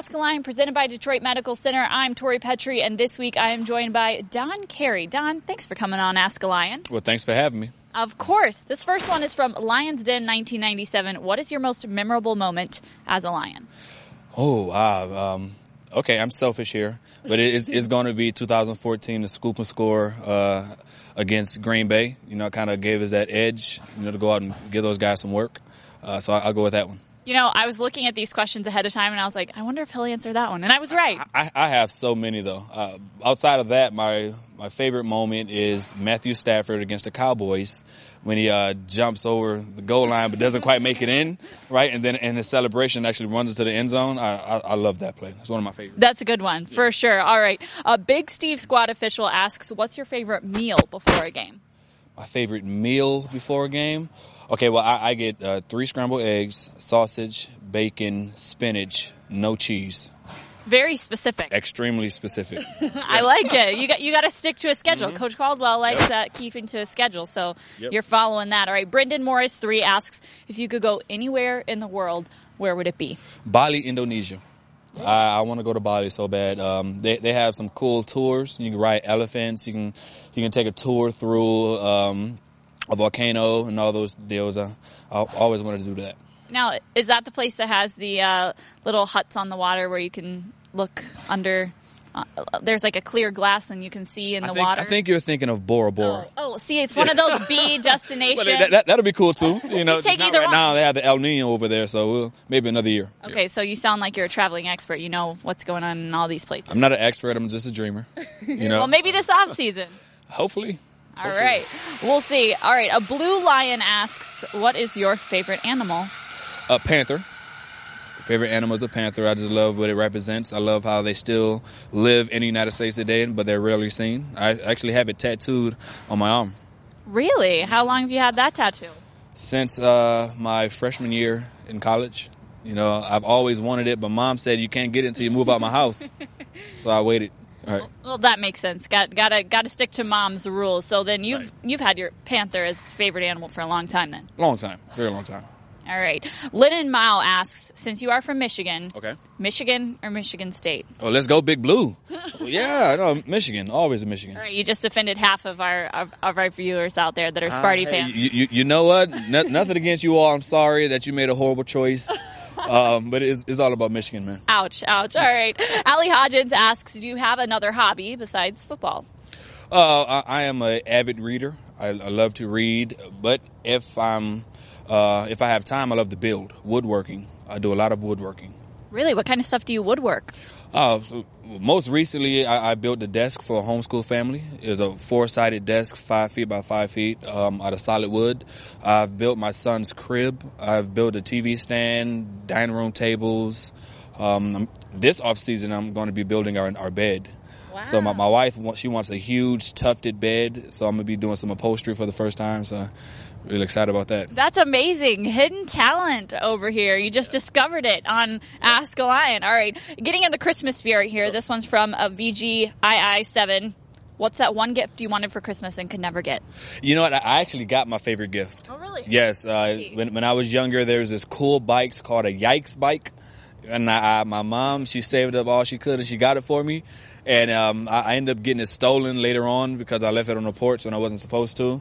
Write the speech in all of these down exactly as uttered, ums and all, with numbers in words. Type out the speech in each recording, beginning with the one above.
Ask a Lion, presented by Detroit Medical Center. I'm Tori Petrie, and this week I am joined by Don Carey. Don, thanks for coming on Ask a Lion. Well, thanks for having me. Of course. This first one is from Lion's Den nineteen ninety-seven. What is your most memorable moment as a Lion? Oh, wow. Um, okay, I'm selfish here, but it is, it's going to be two thousand fourteen, the scoop and score uh, against Green Bay. You know, kind of gave us that edge, you know, to go out and give those guys some work. Uh, so I'll go with that one. You know, I was looking at these questions ahead of time, and I was like, I wonder if he'll answer that one. And I was right. I, I have so many, though. Uh, outside of that, my my favorite moment is Matthew Stafford against the Cowboys when he uh, jumps over the goal line but doesn't quite make it in, right? And then in his celebration actually runs into the end zone. I, I, I love that play. It's one of my favorites. That's a good one, for sure. All right. Uh, Big Steve Squad Official asks, what's your favorite meal before a game? My favorite meal before a game? Okay, well, I, I get uh, three scrambled eggs, sausage, bacon, spinach, no cheese. Very specific. Extremely specific. I like it. You got you got to stick to a schedule. Mm-hmm. Coach Caldwell likes Yep. that, keeping to a schedule, so Yep. you're following that. All right, Brendan Morris three asks, if you could go anywhere in the world, where would it be? Bali, Indonesia. I, I want to go to Bali so bad. Um, they they have some cool tours. You can ride elephants. You can you can take a tour through um, a volcano and all those deals. I, I always wanted to do that. Now, is that the place that has the uh, little huts on the water where you can look under? Uh, there's like a clear glass and you can see in the I think, water. I think you're thinking of Bora Bora. Oh, oh, see, it's one of those B destinations. Well, that, that, that'll be cool too. You know, take not either right one. now they have the El Nino over there, so we'll, maybe another year. Okay, Yeah. so you sound like you're a traveling expert. You know what's going on in all these places. I'm not an expert. I'm just a dreamer. You know, Well, maybe this off season. hopefully. All right, we'll see. All right, a blue lion asks, what is your favorite animal? A panther. Favorite animal is a panther. I just love what it represents. I love how they still live in the United States today, but they're rarely seen. I actually have it tattooed on my arm Really? How long have you had that tattoo? since uh, my freshman year in college. You know, I've always wanted it, but Mom said you can't get it until you move out my house. So I waited. All right. Well, that makes sense. Got gotta gotta stick to Mom's rules. So then you've Right. you've had your panther as favorite animal for a long time then. Long time. Very long time. All right. Lennon Mao asks, since you are from Michigan, Okay. Michigan or Michigan State? Oh, let's go Big Blue. Well, yeah, no, Michigan. Always a Michigan. All right, you just offended half of our of, of our viewers out there that are Sparty Uh, fans. You, you, you know what? No, nothing against you all. I'm sorry that you made a horrible choice. Um, but it's, it's all about Michigan, man. Ouch, ouch. All right. Allie Hodgins asks, do you have another hobby besides football? Uh, I, I am an avid reader. I, I love to read, but if I'm uh, if I have time, I love to build woodworking. I do a lot of woodworking. Really? What kind of stuff do you woodwork? Uh, so most recently, I, I built a desk for a homeschool family. It was a four-sided desk, five feet by five feet, um, out of solid wood. I've built my son's crib. I've built a T V stand, dining room tables. Um, I'm- this off season, I'm going to be building our our bed. So my, my wife wants, she wants a huge tufted bed. So I'm gonna be doing some upholstery for the first time. So really excited about that. That's amazing. Hidden talent over here. You just discovered it on Ask a Lion. All right. Getting in the Christmas spirit here. This one's from a V G I I seven. What's that one gift you wanted for Christmas and could never get? You know what? I actually got my favorite gift. Oh, really? Yes. Uh, when when I was younger, there was this cool bikes called a Yikes bike, and I, I, my mom, she saved up all she could and she got it for me. And um, I, I ended up getting it stolen later on because I left it on the porch when I wasn't supposed to.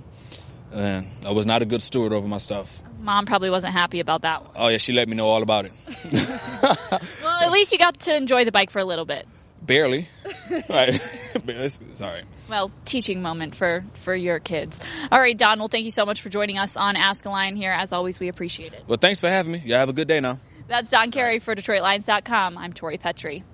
And I was not a good steward over my stuff. Mom probably wasn't happy about that one. Oh, yeah, she let me know all about it. Well, at least you got to enjoy the bike for a little bit. Barely. Right. Sorry. Well, teaching moment for, for your kids. All right, Don, well, thank you so much for joining us on Ask a Lion here. As always, we appreciate it. Well, thanks for having me. Y'all have a good day now. That's Don Carey for Detroit Lions dot com. I'm Tori Petrie.